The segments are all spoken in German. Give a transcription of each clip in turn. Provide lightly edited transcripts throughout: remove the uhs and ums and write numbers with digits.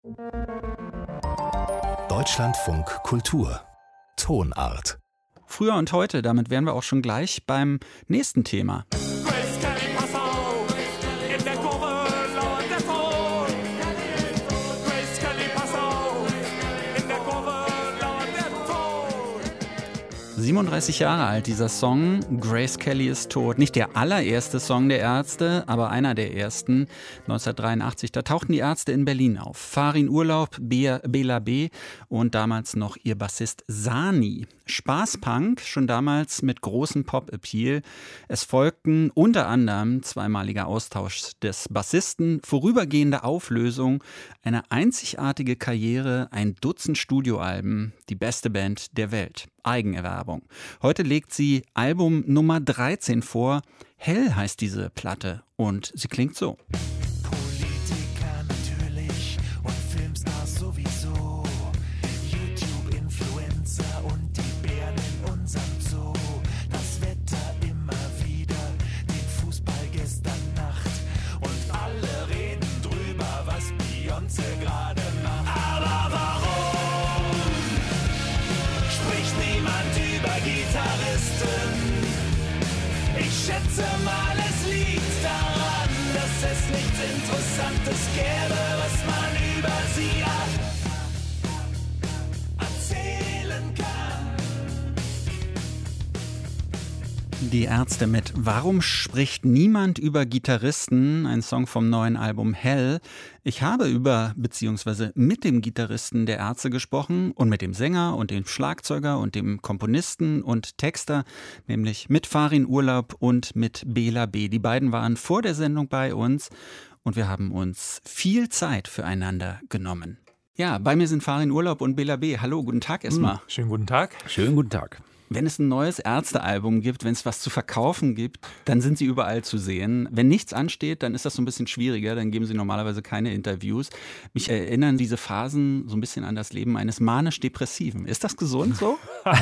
Deutschlandfunk Kultur Tonart. Früher und heute, damit wären wir auch schon gleich beim nächsten Thema. Grace Kelly, pass auf, in der Kurve lauert der Tod. Grace Kelly, pass auf, in der Kurve lauert der Tod. 37 Jahre alt dieser Song, Grace Kelly ist tot. Nicht der allererste Song der Ärzte, aber einer der ersten. 1983, da tauchten die Ärzte in Berlin auf. Farin Urlaub, Bela B. und damals noch ihr Bassist Sani. Spaßpunk, schon damals mit großem Pop-Appeal. Es folgten unter anderem zweimaliger Austausch des Bassisten, vorübergehende Auflösung, eine einzigartige Karriere, ein Dutzend Studioalben, die beste Band der Welt. Eigenerwerbung. Heute legt sie Album Nummer 13 vor. Hell heißt diese Platte und sie klingt so. Politiker natürlich und Filmstars sowieso. YouTube-Influencer und die Bären in unserem Zoo. Das Wetter immer wieder, den Fußball gestern Nacht. Und alle reden drüber, was Beyoncé gerade macht. Aber warum spricht niemand über Gitarristen? Ich schätze mal, es liegt daran, dass es nichts Interessantes gäbe, was man über sie erzählen kann. Die Ärzte mit Warum spricht niemand über Gitarristen? Ein Song vom neuen Album Hell. Ich habe über bzw. mit dem Gitarristen der Ärzte gesprochen und mit dem Sänger und dem Schlagzeuger und dem Komponisten und Texter, nämlich mit Farin Urlaub und mit Bela B. Die beiden waren vor der Sendung bei uns und wir haben uns viel Zeit füreinander genommen. Ja, bei mir sind Farin Urlaub und Bela B. Hallo, guten Tag erstmal. Schönen guten Tag. Schönen guten Tag. Wenn es ein neues Ärztealbum gibt, wenn es was zu verkaufen gibt, dann sind sie überall zu sehen. Wenn nichts ansteht, dann ist das so ein bisschen schwieriger, dann geben sie normalerweise keine Interviews. Mich erinnern diese Phasen so ein bisschen an das Leben eines manisch-Depressiven. Ist das gesund so?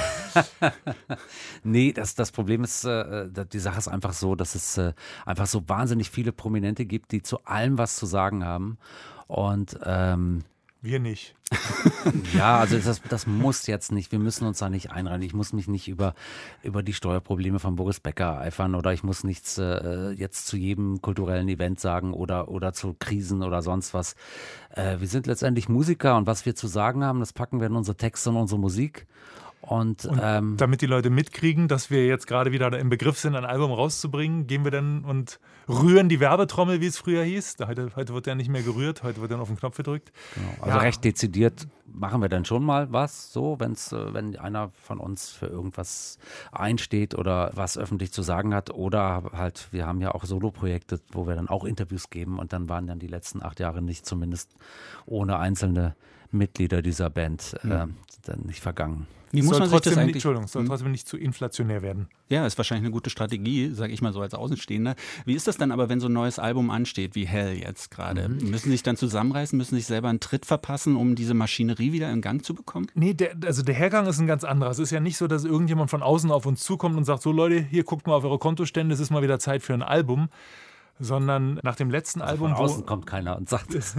Nee, das Problem ist, die Sache ist einfach so, dass es einfach so wahnsinnig viele Prominente gibt, die zu allem was zu sagen haben. Und Wir nicht. ja, also das muss jetzt nicht, wir müssen uns da nicht einreihen. Ich muss mich nicht über die Steuerprobleme von Boris Becker eifern oder ich muss nichts jetzt zu jedem kulturellen Event sagen oder zu Krisen oder sonst was. Wir sind letztendlich Musiker und was wir zu sagen haben, das packen wir in unsere Texte und unsere Musik. Und damit die Leute mitkriegen, dass wir jetzt gerade wieder im Begriff sind, ein Album rauszubringen, gehen wir dann und rühren die Werbetrommel, wie es früher hieß. Heute wird ja nicht mehr gerührt, heute wird dann auf den Knopf gedrückt. Genau. Also recht dezidiert machen wir dann schon mal was, so wenn einer von uns für irgendwas einsteht oder was öffentlich zu sagen hat. Oder halt, wir haben ja auch Soloprojekte, wo wir dann auch Interviews geben und dann waren dann die letzten 8 Jahre nicht zumindest ohne einzelne Mitglieder dieser Band dann nicht vergangen. Wie muss man sich das eigentlich... Entschuldigung, es soll trotzdem nicht zu inflationär werden. Ja, ist wahrscheinlich eine gute Strategie, sage ich mal so als Außenstehender. Wie ist das dann aber, wenn so ein neues Album ansteht, wie Hell jetzt gerade? Müssen Sie sich dann zusammenreißen, müssen sich selber einen Tritt verpassen, um diese Maschinerie wieder in Gang zu bekommen? Nee, der Hergang ist ein ganz anderer. Es ist ja nicht so, dass irgendjemand von außen auf uns zukommt und sagt, so Leute, hier guckt mal auf eure Kontostände, es ist mal wieder Zeit für ein Album. Sondern nach dem letzten Album... Von außen kommt keiner und sagt es.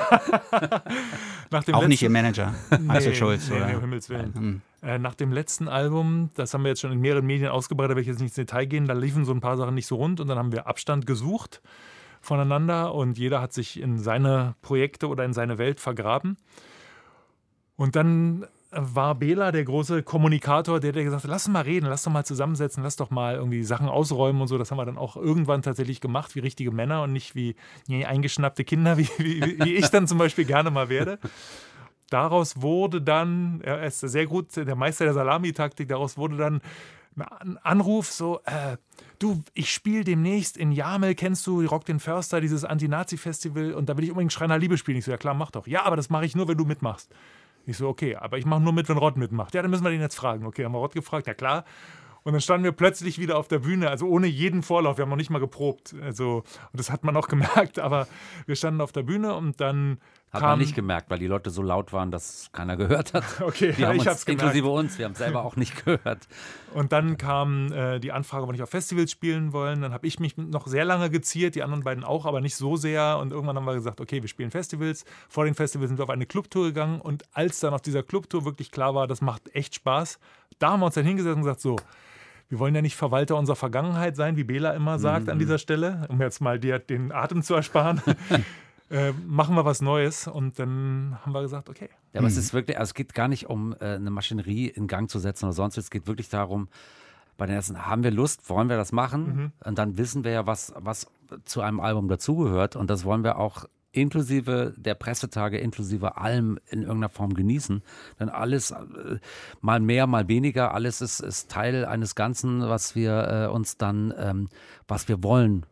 Auch nicht Ihr Manager, Axel Schulz, oder? Nee, um Himmels Willen. Nach dem letzten Album, das haben wir jetzt schon in mehreren Medien ausgebreitet, da will ich jetzt nicht ins Detail gehen, da liefen so ein paar Sachen nicht so rund und dann haben wir Abstand gesucht voneinander und jeder hat sich in seine Projekte oder in seine Welt vergraben. Und dann war Bela der große Kommunikator, der gesagt hat, lass mal reden, lass doch mal zusammensetzen, lass doch mal irgendwie Sachen ausräumen und so. Das haben wir dann auch irgendwann tatsächlich gemacht, wie richtige Männer und nicht wie eingeschnappte Kinder, wie ich dann zum Beispiel gerne mal werde. Daraus wurde dann, er ist sehr gut, der Meister der Salamitaktik, daraus wurde dann ein Anruf so, du, ich spiele demnächst in Jamel, kennst du Rock den Förster, dieses Anti-Nazi-Festival und da will ich unbedingt Schreien nach Liebe spielen. Ich so, ja klar, mach doch. Ja, aber das mache ich nur, wenn du mitmachst. Ich so, okay, aber ich mache nur mit, wenn Rott mitmacht. Ja, dann müssen wir den jetzt fragen. Okay, haben wir Rott gefragt, ja klar. Und dann standen wir plötzlich wieder auf der Bühne, also ohne jeden Vorlauf. Wir haben noch nicht mal geprobt. Also, und das hat man auch gemerkt, aber wir standen auf der Bühne und dann Hat man nicht gemerkt, weil die Leute so laut waren, dass keiner gehört hat. Okay, die haben ich hab's uns, gemerkt. inklusive uns, wir haben es selber auch nicht gehört. Und dann kam die Anfrage, wann ich auf Festivals spielen wollen. Dann habe ich mich noch sehr lange geziert, die anderen beiden auch, aber nicht so sehr. Und irgendwann haben wir gesagt, okay, wir spielen Festivals. Vor den Festivals sind wir auf eine Clubtour gegangen. Und als dann auf dieser Clubtour wirklich klar war, das macht echt Spaß, da haben wir uns dann hingesetzt und gesagt, so, wir wollen ja nicht Verwalter unserer Vergangenheit sein, wie Bela immer sagt an dieser Stelle, um jetzt mal dir den Atem zu ersparen. Machen wir was Neues. Und dann haben wir gesagt, okay. Ja, aber es ist wirklich, also es geht gar nicht um eine Maschinerie in Gang zu setzen oder sonst. Es geht wirklich darum, bei den ersten, haben wir Lust, wollen wir das machen? Und dann wissen wir ja, was zu einem Album dazugehört. Und das wollen wir auch inklusive der Pressetage, inklusive allem in irgendeiner Form genießen. Denn alles, mal mehr, mal weniger, alles ist Teil eines Ganzen, was wir uns dann, was wir wollen.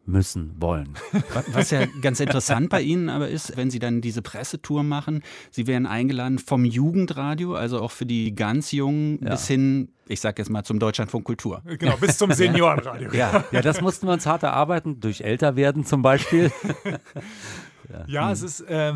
Was ja ganz interessant bei Ihnen aber ist, wenn Sie dann diese Pressetour machen, Sie werden eingeladen vom Jugendradio, also auch für die ganz Jungen, bis hin, ich sag jetzt mal, zum Deutschlandfunk Kultur. Genau, bis zum Seniorenradio. Ja, das mussten wir uns hart erarbeiten, durch Älterwerden zum Beispiel. Ja, es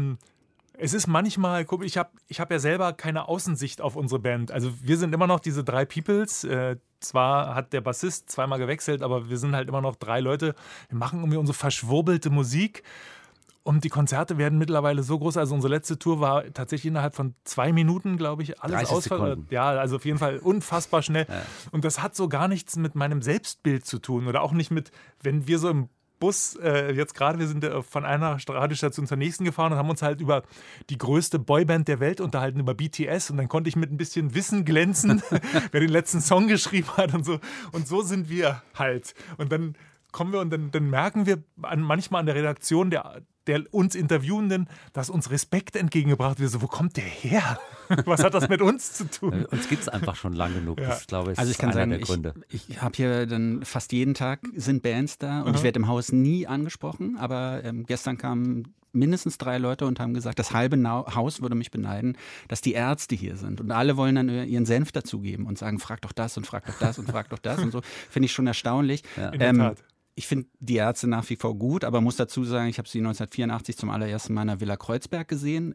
ist manchmal, guck, ich hab ja selber keine Außensicht auf unsere Band. Also wir sind immer noch diese 3 Peoples. Zwar hat der Bassist zweimal gewechselt, aber wir sind halt immer noch 3 Leute. Wir machen irgendwie unsere verschwurbelte Musik. Und die Konzerte werden mittlerweile so groß. Also unsere letzte Tour war tatsächlich innerhalb von 2 Minuten, glaube ich, alles ausverkauft. Ja, also auf jeden Fall unfassbar schnell. Ja. Und das hat so gar nichts mit meinem Selbstbild zu tun. Oder auch nicht mit, wenn wir so im Bus, jetzt gerade, wir sind von einer Radiostation zur nächsten gefahren und haben uns halt über die größte Boyband der Welt unterhalten, über BTS. Und dann konnte ich mit ein bisschen Wissen glänzen, wer den letzten Song geschrieben hat und so. Und so sind wir halt. Und dann kommen wir und dann merken wir manchmal an der Redaktion der uns Interviewenden, dass uns Respekt entgegengebracht wird. So, wo kommt der her? Was hat das mit uns zu tun? Uns gibt es einfach schon lang genug. Ja. Das, glaube ich, also ich kann einer sagen, der Gründe. Ich habe hier dann fast jeden Tag sind Bands da und ich werde im Haus nie angesprochen, aber gestern kamen mindestens 3 Leute und haben gesagt, das halbe Haus würde mich beneiden, dass die Ärzte hier sind. Und alle wollen dann ihren Senf dazugeben und sagen, frag doch das und frag doch das und frag doch das und so. Finde ich schon erstaunlich. Ja. In der Tat. Ich finde die Ärzte nach wie vor gut, aber muss dazu sagen, ich habe sie 1984 zum allerersten Mal in der Villa Kreuzberg gesehen.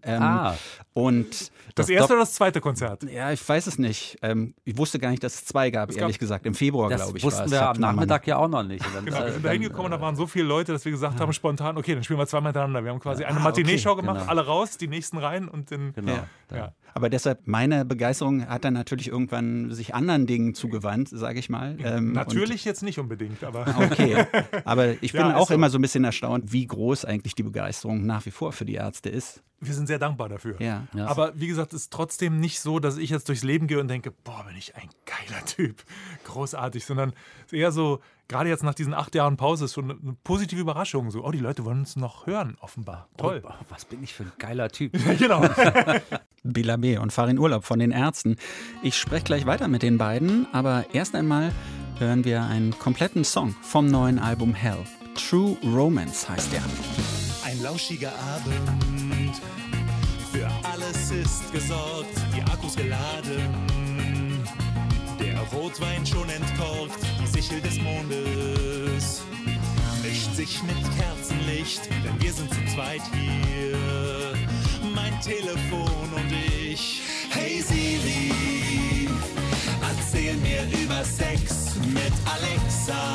Und das erste oder das zweite Konzert? Ja, ich weiß es nicht. Ich wusste gar nicht, dass es 2 gab, ehrlich gesagt. Im Februar, glaube ich. Das wussten wir am Nachmittag ja auch noch nicht. Dann, genau, wir sind da hingekommen, da waren so viele Leute, dass wir gesagt haben, spontan, okay, dann spielen wir 2 Mal hintereinander. Wir haben quasi eine Matinee-Show gemacht, alle raus, die nächsten rein und dann... Genau. Ja. Aber deshalb, meine Begeisterung hat dann natürlich irgendwann sich anderen Dingen zugewandt, sage ich mal. Natürlich jetzt nicht unbedingt, aber... Okay, aber ich bin auch so. immer so ein bisschen erstaunt, wie groß eigentlich die Begeisterung nach wie vor für die Ärzte ist. Wir sind sehr dankbar dafür. Ja. Aber wie gesagt, es ist trotzdem nicht so, dass ich jetzt durchs Leben gehe und denke, boah, bin ich ein geiler Typ, großartig, sondern eher so, gerade jetzt nach diesen 8 Jahren Pause, ist schon eine positive Überraschung. So, oh, die Leute wollen uns noch hören, offenbar. Toll. Oh, was bin ich für ein geiler Typ. Genau. Bela B. und Farin Urlaub von den Ärzten. Ich spreche gleich weiter mit den beiden, aber erst einmal hören wir einen kompletten Song vom neuen Album Hell. True Romance heißt der. Ein lauschiger Abend, für alles ist gesorgt, die Akkus geladen, der Rotwein schon entkorkt, die Sichel des Mondes mischt sich mit Kerzenlicht, denn wir sind zu zweit hier, mein Telefon und ich. Hey Siri, erzähl mir über Sex mit Alexa.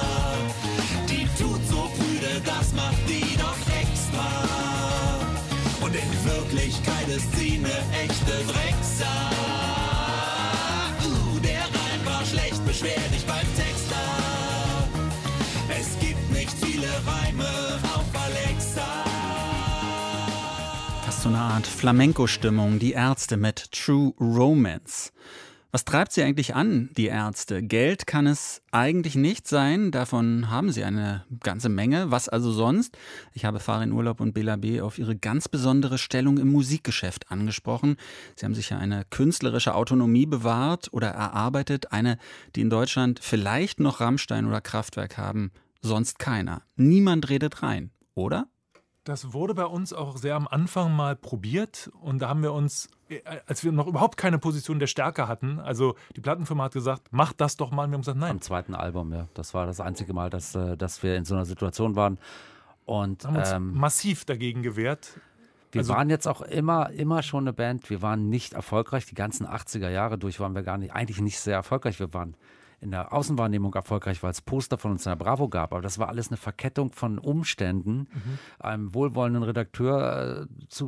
Die tut so prüde, das macht die doch extra. Und in Wirklichkeit ist sie eine echte Drecksau. Der Reim war schlecht, beschwer dich beim Texter. Es gibt nicht viele Reime auf Alexa. Fast so eine Art Flamenco-Stimmung, die Ärzte mit True Romance. Was treibt sie eigentlich an, die Ärzte? Geld kann es eigentlich nicht sein, davon haben sie eine ganze Menge. Was also sonst? Ich habe Farin Urlaub und Bela B. auf ihre ganz besondere Stellung im Musikgeschäft angesprochen. Sie haben sich ja eine künstlerische Autonomie bewahrt oder erarbeitet, eine, die in Deutschland vielleicht noch Rammstein oder Kraftwerk haben, sonst keiner. Niemand redet rein, oder? Das wurde bei uns auch sehr am Anfang mal probiert und da haben wir uns, als wir noch überhaupt keine Position der Stärke hatten, also die Plattenfirma hat gesagt, mach das doch mal, und wir haben gesagt, nein. Am zweiten Album, ja. Das war das einzige Mal, dass wir in so einer Situation waren. Und haben uns massiv dagegen gewehrt. Wir waren jetzt auch immer schon eine Band, wir waren nicht erfolgreich, die ganzen 80er Jahre durch waren wir eigentlich nicht sehr erfolgreich. Wir waren in der Außenwahrnehmung erfolgreich, weil es Poster von uns in der Bravo gab, aber das war alles eine Verkettung von Umständen, einem wohlwollenden Redakteur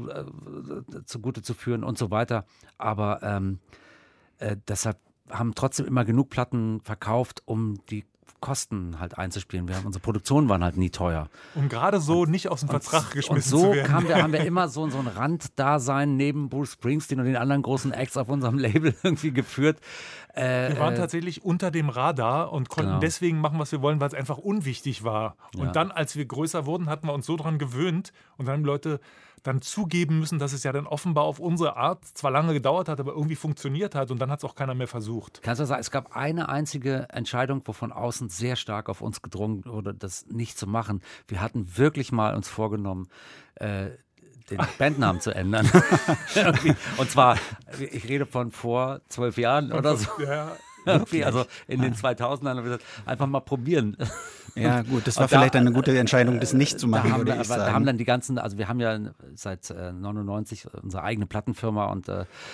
zugute zu führen und so weiter. Aber deshalb haben trotzdem immer genug Platten verkauft, um die Kosten halt einzuspielen. Unsere Produktionen waren halt nie teuer. Um gerade so nicht aus dem Vertrag geschmissen und so zu werden. haben wir immer so ein Randdasein neben Bruce Springsteen und den anderen großen Acts auf unserem Label irgendwie geführt. Wir waren tatsächlich unter dem Radar und konnten deswegen machen, was wir wollen, weil es einfach unwichtig war. Und dann, als wir größer wurden, hatten wir uns so dran gewöhnt und dann haben die Leute dann zugeben müssen, dass es ja dann offenbar auf unsere Art zwar lange gedauert hat, aber irgendwie funktioniert hat und dann hat es auch keiner mehr versucht. Kannst du sagen, es gab eine einzige Entscheidung, wo von außen sehr stark auf uns gedrungen wurde, das nicht zu machen. Wir hatten wirklich mal uns vorgenommen, den Bandnamen zu ändern. Und zwar, ich rede von vor 12 Jahren oder so. Ja. Irgendwie, also in den 2000ern haben wir gesagt, einfach mal probieren. Ja, gut, das war vielleicht eine gute Entscheidung, das nicht zu machen, würde ich sagen. Da haben dann die ganzen, also wir haben ja seit 99 unsere eigene Plattenfirma und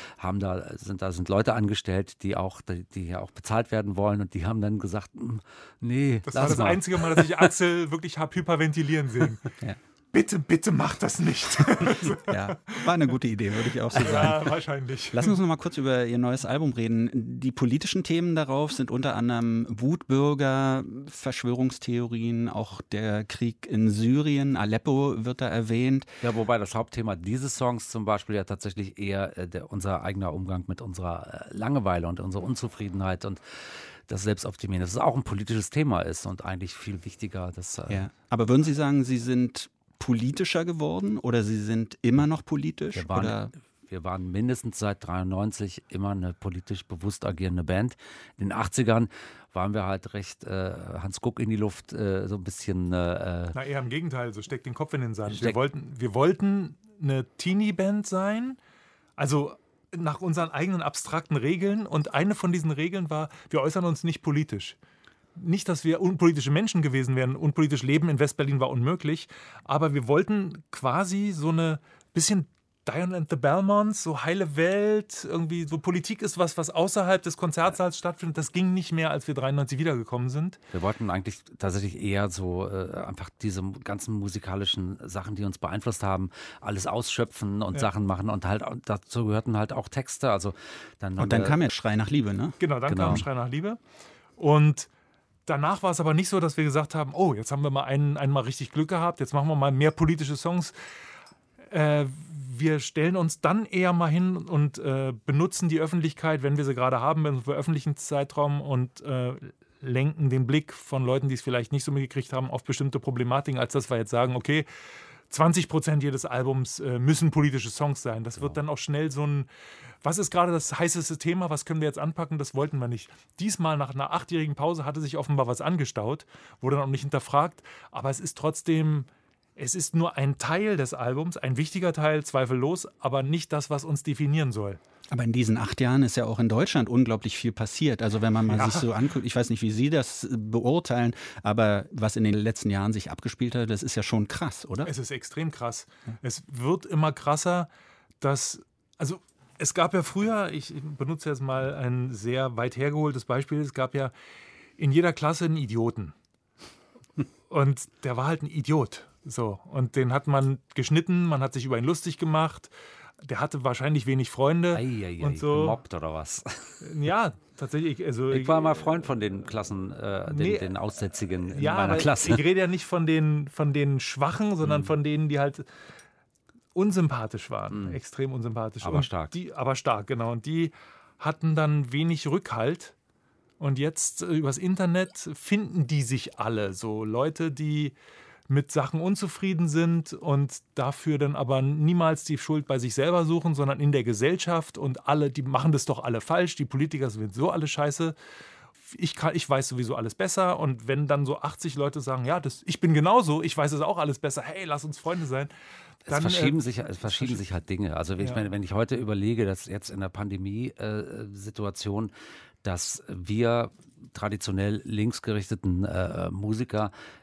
sind Leute angestellt, die ja auch bezahlt werden wollen und die haben dann gesagt, nee, das war das einzige Mal, dass ich Axel wirklich habe hyperventilieren sehen. Ja. Bitte mach das nicht. Ja, war eine gute Idee, würde ich auch so sagen. Ja, wahrscheinlich. Lass uns noch mal kurz über Ihr neues Album reden. Die politischen Themen darauf sind unter anderem Wutbürger, Verschwörungstheorien, auch der Krieg in Syrien, Aleppo wird da erwähnt. Ja, wobei das Hauptthema dieses Songs zum Beispiel ja tatsächlich eher unser eigener Umgang mit unserer Langeweile und unserer Unzufriedenheit und das Selbstoptimieren, dass es auch ein politisches Thema ist und eigentlich viel wichtiger. Ja. Aber würden Sie sagen, Sie sind politischer geworden oder Sie sind immer noch politisch? Wir waren mindestens seit 93 immer eine politisch bewusst agierende Band. In den 80ern waren wir halt recht Hans Guck in die Luft, so ein bisschen. Na, eher im Gegenteil, so steckt den Kopf in den Sand. Wir wollten eine Teenie-Band sein, also nach unseren eigenen abstrakten Regeln. Und eine von diesen Regeln war, wir äußern uns nicht politisch. Nicht, dass wir unpolitische Menschen gewesen wären. Unpolitisch Leben in Westberlin war unmöglich. Aber wir wollten quasi so eine bisschen Diane and the Belmonts, so heile Welt, irgendwie so Politik ist was außerhalb des Konzertsaals stattfindet. Das ging nicht mehr, als wir 93 wiedergekommen sind. Wir wollten eigentlich tatsächlich eher so einfach diese ganzen musikalischen Sachen, die uns beeinflusst haben, alles ausschöpfen und Sachen machen und halt dazu gehörten halt auch Texte. Also dann kam ja Schrei nach Liebe, ne? Genau, dann kam Schrei nach Liebe. Und danach war es aber nicht so, dass wir gesagt haben, oh, jetzt haben wir mal einmal richtig Glück gehabt, jetzt machen wir mal mehr politische Songs. Wir stellen uns dann eher mal hin und benutzen die Öffentlichkeit, wenn wir sie gerade haben, im Veröffentlichungszeitraum und lenken den Blick von Leuten, die es vielleicht nicht so mitgekriegt haben, auf bestimmte Problematiken, als dass wir jetzt sagen, okay, 20% jedes Albums müssen politische Songs sein. Das wird dann auch schnell so ein, was ist gerade das heißeste Thema, was können wir jetzt anpacken, das wollten wir nicht. Diesmal nach einer 8-jährigen Pause hatte sich offenbar was angestaut, wurde dann auch nicht hinterfragt, aber es ist trotzdem, es ist nur ein Teil des Albums, ein wichtiger Teil, zweifellos, aber nicht das, was uns definieren soll. Aber in diesen 8 Jahren ist ja auch in Deutschland unglaublich viel passiert. Also wenn man mal sich so anguckt, ich weiß nicht, wie Sie das beurteilen, aber was in den letzten Jahren sich abgespielt hat, das ist ja schon krass, oder? Es ist extrem krass. Ja. Es wird immer krasser, also es gab ja früher, ich benutze jetzt mal ein sehr weit hergeholtes Beispiel, es gab ja in jeder Klasse einen Idioten. Und der war halt ein Idiot. So. Und den hat man geschnitten, man hat sich über ihn lustig gemacht. Der hatte wahrscheinlich wenig Freunde. Und so. Gemobbt oder was? Ja, tatsächlich. Also, ich war mal Freund von den Klassen, den Aussätzigen in meiner Klasse. Ich rede ja nicht von den Schwachen, sondern von denen, die halt unsympathisch waren. Extrem unsympathisch. Aber stark. Aber stark, genau. Und die hatten dann wenig Rückhalt. Und jetzt übers Internet finden die sich alle. So Leute, die mit Sachen unzufrieden sind und dafür dann aber niemals die Schuld bei sich selber suchen, sondern in der Gesellschaft und alle, die machen das doch alle falsch, die Politiker sind so alle scheiße, ich weiß sowieso alles besser und wenn dann so 80 Leute sagen, ja, ich bin genauso, ich weiß es auch alles besser, hey, lass uns Freunde sein. Dann, es verschieben sich halt Dinge. Also wenn ich heute überlege, dass jetzt in der Pandemie-Situation, dass wir traditionell linksgerichteten Musiker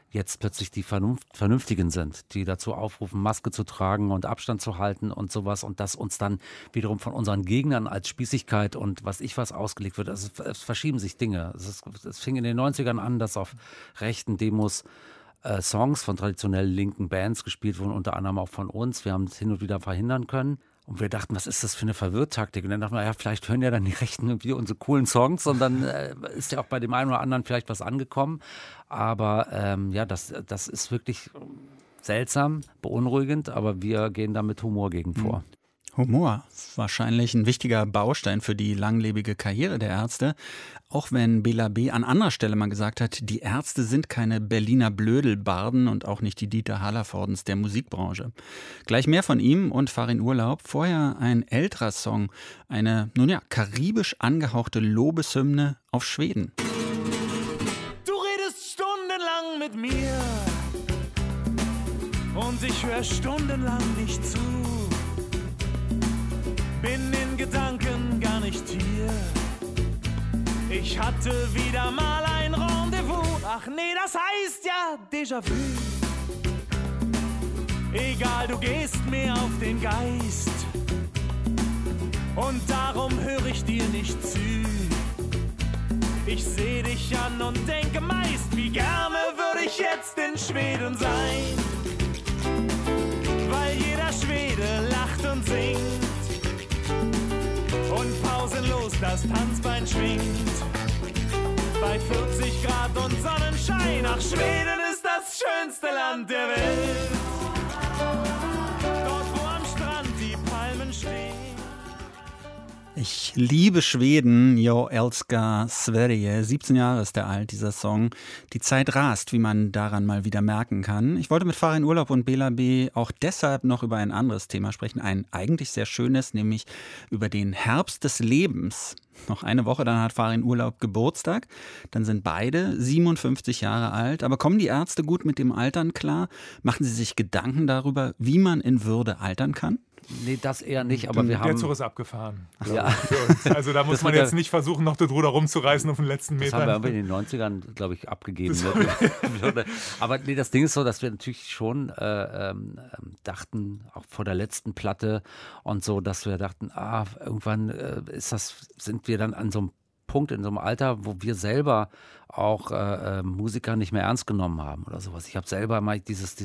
jetzt plötzlich die Vernünftigen sind, die dazu aufrufen, Maske zu tragen und Abstand zu halten und sowas und das uns dann wiederum von unseren Gegnern als Spießigkeit und was ausgelegt wird. Also es verschieben sich Dinge. Es fing in den 90ern an, dass auf rechten Demos Songs von traditionell linken Bands gespielt wurden, unter anderem auch von uns. Wir haben es hin und wieder verhindern können. Und wir dachten, was ist das für eine Verwirrtaktik? Und dann dachten wir, ja, vielleicht hören ja dann die Rechten irgendwie unsere coolen Songs und dann ist ja auch bei dem einen oder anderen vielleicht was angekommen. Aber das ist wirklich seltsam, beunruhigend, aber wir gehen da mit Humor gegen vor. Humor ist wahrscheinlich ein wichtiger Baustein für die langlebige Karriere der Ärzte. Auch wenn Bela B. an anderer Stelle mal gesagt hat, die Ärzte sind keine Berliner Blödelbarden und auch nicht die Dieter Hallervordens der Musikbranche. Gleich mehr von ihm und Farin Urlaub. Vorher ein älterer Song, eine, karibisch angehauchte Lobeshymne auf Schweden. Du redest stundenlang mit mir und ich höre stundenlang nicht zu. Bin in Gedanken gar nicht hier. Ich hatte wieder mal ein Rendezvous. Ach nee, das heißt ja Déjà-vu. Egal, du gehst mir auf den Geist. Und darum höre ich dir nicht zu. Ich seh dich an und denke meist, wie gerne würde ich jetzt in Schweden sein. Weil jeder Schwede lacht und singt. Und pausenlos das Tanzbein schwingt. Bei 40 Grad und Sonnenschein. Ach, Schweden ist das schönste Land der Welt. Dort, wo am Strand die Palmen stehen. Ich liebe Schweden, Jag älskar Sverige. 17 Jahre ist der alt, dieser Song. Die Zeit rast, wie man daran mal wieder merken kann. Ich wollte mit Farin Urlaub und Bela B. auch deshalb noch über ein anderes Thema sprechen. Ein eigentlich sehr schönes, nämlich über den Herbst des Lebens. Noch eine Woche, dann hat Farin Urlaub Geburtstag. Dann sind beide 57 Jahre alt. Aber kommen die Ärzte gut mit dem Altern klar? Machen sie sich Gedanken darüber, wie man in Würde altern kann? Nee, das eher nicht, aber wir haben... Der Zug ist abgefahren. Ja. Für uns. Also da muss man jetzt nicht versuchen, noch das Ruder rumzureißen auf den letzten Metern. Das haben wir in den 90ern, glaube ich, abgegeben. Aber nee, das Ding ist so, dass wir natürlich schon dachten, auch vor der letzten Platte und so, dass wir dachten, irgendwann sind wir dann an so einem Punkt, in so einem Alter, wo wir selber auch Musiker nicht mehr ernst genommen haben oder sowas. Ich habe selber mal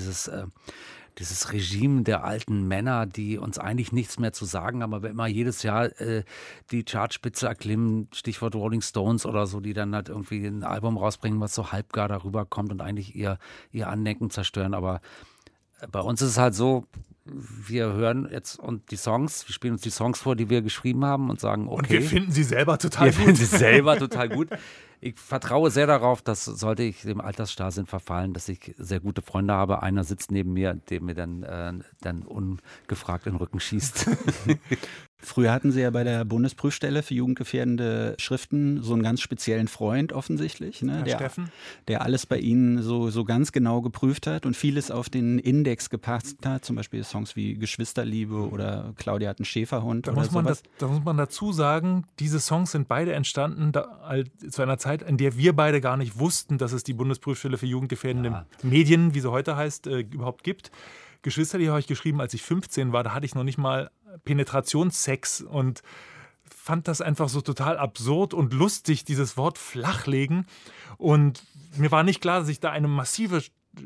dieses Regime der alten Männer, die uns eigentlich nichts mehr zu sagen haben, aber immer jedes Jahr die Chartspitze erklimmen, Stichwort Rolling Stones oder so, die dann halt irgendwie ein Album rausbringen, was so halbgar darüber kommt und eigentlich ihr Andenken zerstören. Aber bei uns ist es halt so, wir hören jetzt und die Songs, wir spielen uns die Songs vor, die wir geschrieben haben und sagen, okay. Und wir finden sie selber total gut. Wir finden sie selber total gut. Ich vertraue sehr darauf, dass, sollte ich dem Altersstarrsinn verfallen, dass ich sehr gute Freunde habe. Einer sitzt neben mir, der mir dann ungefragt in den Rücken schießt. Früher hatten Sie ja bei der Bundesprüfstelle für jugendgefährdende Schriften so einen ganz speziellen Freund offensichtlich, ne? Der alles bei Ihnen so ganz genau geprüft hat und vieles auf den Index gepasst hat, zum Beispiel Songs wie Geschwisterliebe oder Claudia hat einen Schäferhund oder sowas. Da muss man dazu sagen, diese Songs sind beide entstanden zu einer Zeit, in der wir beide gar nicht wussten, dass es die Bundesprüfstelle für jugendgefährdende Medien, wie sie heute heißt, überhaupt gibt. Geschwisterliebe habe ich geschrieben, als ich 15 war, da hatte ich noch nicht mal Penetrationssex und fand das einfach so total absurd und lustig, dieses Wort flachlegen. Und mir war nicht klar, dass ich da eine massive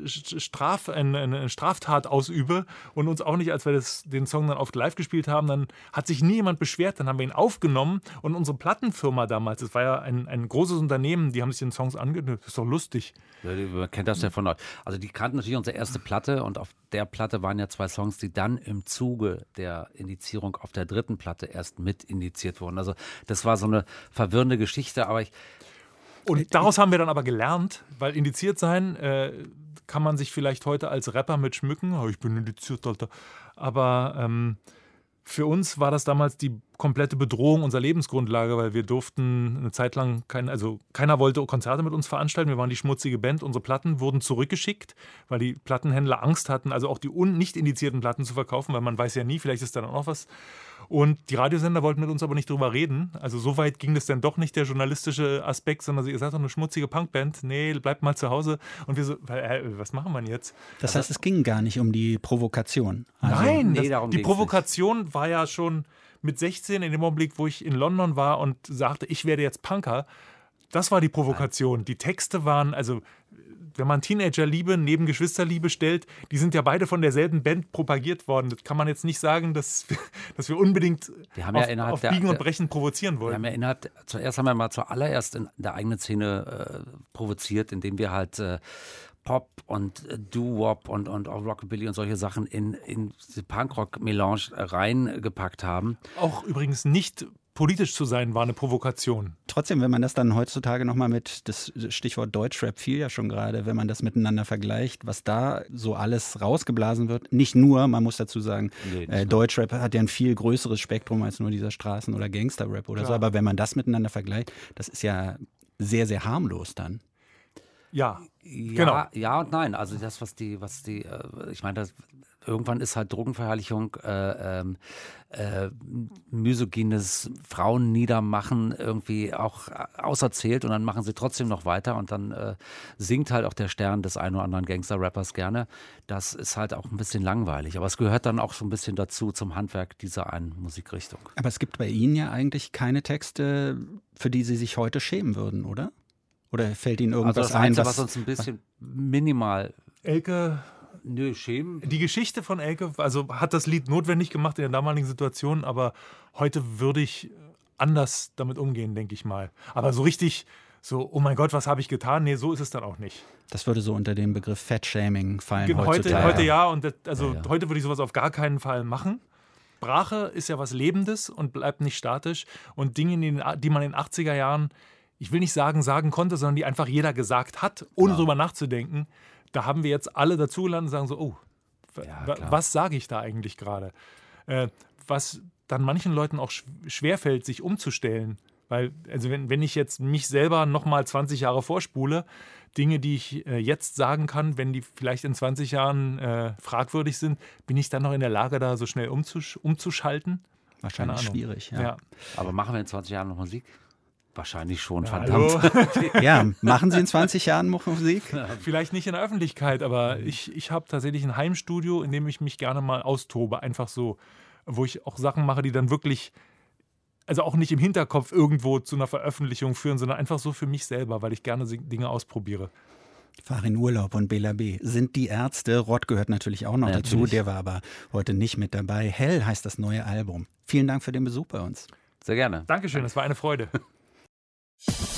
eine Straftat ausübe und uns auch nicht, als wir den Song dann oft live gespielt haben, dann hat sich nie jemand beschwert, dann haben wir ihn aufgenommen und unsere Plattenfirma damals, das war ja ein großes Unternehmen, die haben sich den Songs angehört, das ist doch lustig. Ja, man kennt das ja von euch. Also die kannten natürlich unsere erste Platte und auf der Platte waren ja 2 Songs, die dann im Zuge der Indizierung auf der 3. Platte erst mit indiziert wurden. Also das war so eine verwirrende Geschichte, aber Und daraus haben wir dann aber gelernt, weil indiziert sein kann man sich vielleicht heute als Rapper mit schmücken. Oh, ich bin indiziert, Alter. Aber für uns war das damals die komplette Bedrohung unserer Lebensgrundlage, weil wir durften eine Zeit lang, keiner wollte Konzerte mit uns veranstalten. Wir waren die schmutzige Band. Unsere Platten wurden zurückgeschickt, weil die Plattenhändler Angst hatten, also auch die nicht indizierten Platten zu verkaufen, weil man weiß ja nie, vielleicht ist da dann auch was. Und die Radiosender wollten mit uns aber nicht drüber reden. Also so weit ging das dann doch nicht, der journalistische Aspekt, sondern ihr seid doch eine schmutzige Punkband. Nee, bleibt mal zu Hause. Und wir so, was machen wir jetzt? Das heißt, es ging gar nicht um die Provokation. Also, nein, die ging's Provokation nicht. War ja schon mit 16 in dem Augenblick, wo ich in London war und sagte, ich werde jetzt Punker. Das war die Provokation. Die Texte waren, also wenn man Teenagerliebe neben Geschwisterliebe stellt, die sind ja beide von derselben Band propagiert worden. Das kann man jetzt nicht sagen, dass wir unbedingt auf Biegen und Brechen provozieren wollen. Zuerst haben wir mal zuallererst in der eigenen Szene provoziert, indem wir halt Pop und Doo-Wop und auch Rockabilly und solche Sachen in die Punkrock-Melange reingepackt haben. Auch übrigens nicht politisch zu sein, war eine Provokation. Trotzdem, wenn man das dann heutzutage nochmal mit, das Stichwort Deutschrap fiel ja schon gerade, wenn man das miteinander vergleicht, was da so alles rausgeblasen wird, nicht nur, man muss dazu sagen, Deutschrap hat ja ein viel größeres Spektrum als nur dieser Straßen- oder Gangsterrap oder so, aber wenn man das miteinander vergleicht, das ist ja sehr, sehr harmlos dann. Ja, genau. Ja und nein. Also das, ich meine, irgendwann ist halt Drogenverherrlichung, misogynes Frauenniedermachen irgendwie auch auserzählt und dann machen sie trotzdem noch weiter und dann singt halt auch der Stern des einen oder anderen Gangster-Rappers gerne. Das ist halt auch ein bisschen langweilig, aber es gehört dann auch so ein bisschen dazu zum Handwerk dieser einen Musikrichtung. Aber es gibt bei Ihnen ja eigentlich keine Texte, für die Sie sich heute schämen würden, oder? Oder fällt Ihnen irgendwas ein, was uns ein bisschen minimal... Elke... Nö, schämen. Die Geschichte von Elke, also hat das Lied notwendig gemacht in der damaligen Situation, aber heute würde ich anders damit umgehen, denke ich mal. Aber so richtig, so, oh mein Gott, was habe ich getan? Nee, so ist es dann auch nicht. Das würde so unter den Begriff Fat-Shaming fallen heutzutage. Heute ja, und heute würde ich sowas auf gar keinen Fall machen. Sprache ist ja was Lebendes und bleibt nicht statisch. Und Dinge, die man in den 80er Jahren, ich will nicht sagen konnte, sondern die einfach jeder gesagt hat, ohne drüber nachzudenken. Da haben wir jetzt alle dazugelernt und sagen so, oh, was sage ich da eigentlich gerade? Was dann manchen Leuten auch schwerfällt, sich umzustellen. Weil, also wenn ich jetzt mich selber nochmal 20 Jahre vorspule, Dinge, die ich jetzt sagen kann, wenn die vielleicht in 20 Jahren fragwürdig sind, bin ich dann noch in der Lage, da so schnell umzuschalten? Wahrscheinlich schwierig, ja. Aber machen wir in 20 Jahren noch Musik? Wahrscheinlich schon, verdammt. Hallo. Ja, machen Sie in 20 Jahren noch Musik? Vielleicht nicht in der Öffentlichkeit, aber ich habe tatsächlich ein Heimstudio, in dem ich mich gerne mal austobe. Einfach so, wo ich auch Sachen mache, die dann wirklich, also auch nicht im Hinterkopf irgendwo zu einer Veröffentlichung führen, sondern einfach so für mich selber, weil ich gerne Dinge ausprobiere. Farin Urlaub und Bela B. sind die Ärzte. Rott gehört natürlich auch noch dazu, der war aber heute nicht mit dabei. Hell heißt das neue Album. Vielen Dank für den Besuch bei uns. Sehr gerne. Dankeschön, es war eine Freude.